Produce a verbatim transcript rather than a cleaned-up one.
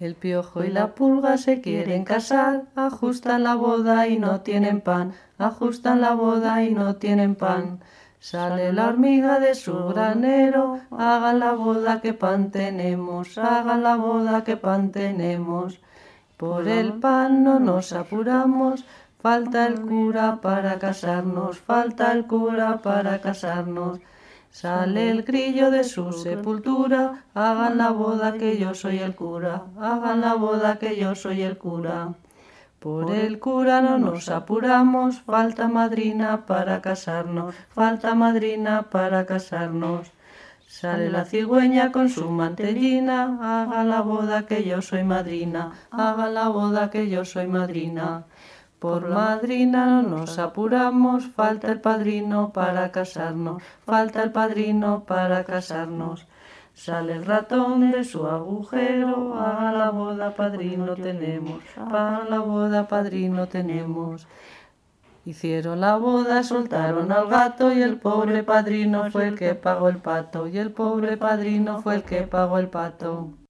El piojo y la pulga se quieren casar, ajustan la boda y no tienen pan, ajustan la boda y no tienen pan. Sale la hormiga de su granero, hagan la boda que pan tenemos, hagan la boda que pan tenemos. Por el pan no nos apuramos, falta el cura para casarnos, falta el cura para casarnos. Sale el grillo de su sepultura, hagan la boda que yo soy el cura, hagan la boda que yo soy el cura. Por el cura no nos apuramos, falta madrina para casarnos, falta madrina para casarnos. Sale la cigüeña con su mantellina, hagan la boda que yo soy madrina, hagan la boda que yo soy madrina. Por madrina no nos apuramos, falta el padrino para casarnos, falta el padrino para casarnos. Sale el ratón de su agujero, haga la boda padrino tenemos, para la boda padrino tenemos. Hicieron la boda, soltaron al gato y el pobre padrino fue el que pagó el pato, y el pobre padrino fue el que pagó el pato.